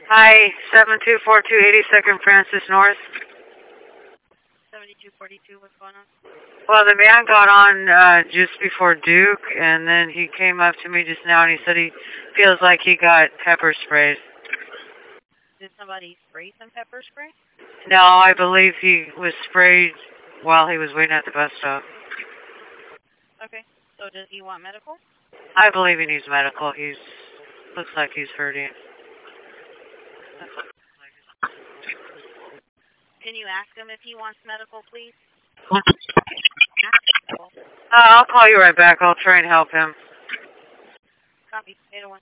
Hi, 7242 82nd Francis North. 7242, what's going on? Well, the man got on just before Duke, and then he came up to me just now, and he said he feels like he got pepper sprayed. Did somebody spray some pepper spray? No, I believe he was sprayed while he was waiting at the bus stop. Okay, so does he want medical? I believe he needs medical. Looks like he's hurting. Can you ask him if he wants medical, please? I'll call you right back. I'll try and help him. Copy. 801.